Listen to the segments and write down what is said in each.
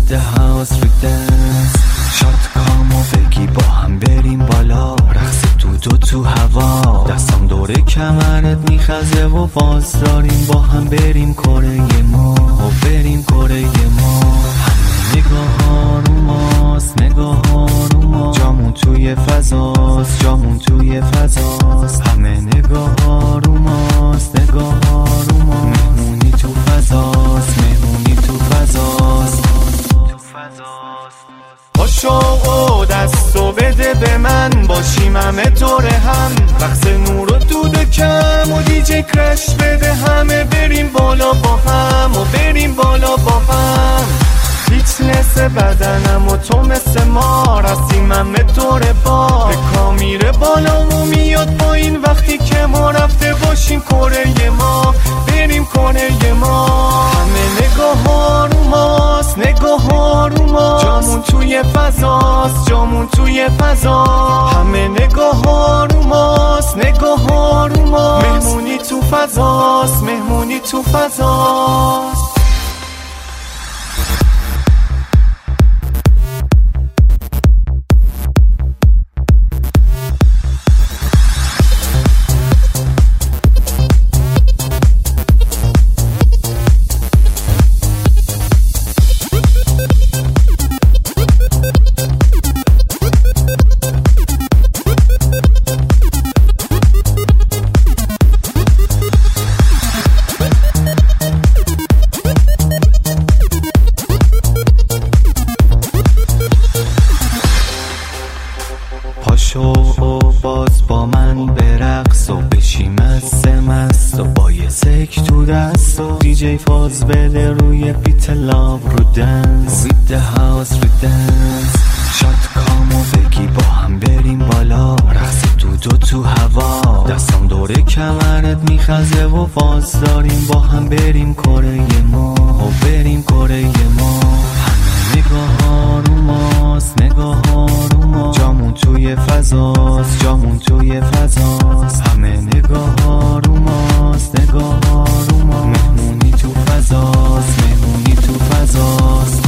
with the house with dance. شات کامو بگی با هم بریم بالا، رقص تو هوا، دستم دوره کمرت میخزه و باز داریم با هم بریم کره ما و بریم کره ما. همه نگاه ها رو ماست، نگاه ها رو ما، جامون توی فضاست، جامون توی فضاست. همه نگاه ها رو ماست، نگاه ها رو ما، مهمونی تو فضاست، مهمونی تو فضاست. پاشو و دستو بده به من، باشیم همه طور هم، رقص نور و دود کم و دیجی کرش بده همه، بریم بالا با هم و بریم بالا با هم. فیتنس بدنم و تو مثل ما، رسیم همه طور با پکا میره بالا و میاد با این وقتی که ما رفته باشیم کره ما، بریم کره ما. همه نگاه ها رو ماست، نگاه ها رو ما، جامون توی فضاست، جامون توی فضا. همه نگاه ها رو ماست، نگاه ها رو ما، مهمونی تو فضاست، مهمونی تو فضاست. پاشو و باز با من برقص و بشیم مست و با یه سک تو دست و دیجی فاز بده روی بیت لاو رو دنس. with the house with dance. شات کامو بگی با هم بریم بالا، رقص تو هوا، دستم دوره کمرت میخزه و باز داریم با هم بریم کره ما و بریم کره ما. همه نگاه ها رو ماست، نگاه ها رو ما، جامون توی فضاست، جامون توی فضاست. همه نگاه ها رو ماست، نگاه ها رو ما، مهمونی تو فضاست، مهمونی تو فضاست.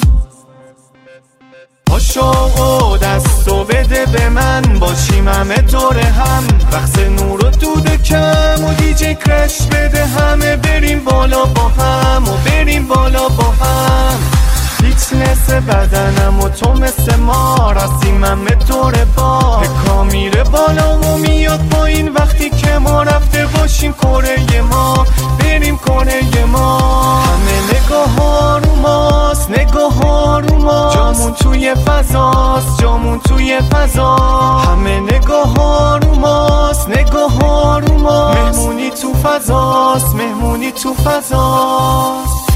پاشو و دستو بده به من، باشیم همه طور هم، رقص نور و دود کم و دیجی کرش بده همه، بریم بالا با هم و بریم بالا با هم. فیتنس بدنم و تو مثل ما، رسیم همه طور با پکا میره بالا و میاد با این وقتی که ما رفته باشیم کره ما، بریم کره ما. همه نگاه ها رو ماست، نگاه ها رو ما، جامون توی فضاست، جامون توی فضا. همه نگاه ها رو ماست، نگاه ها رو ما، مهمونی تو فضاست، مهمونی تو فضاست.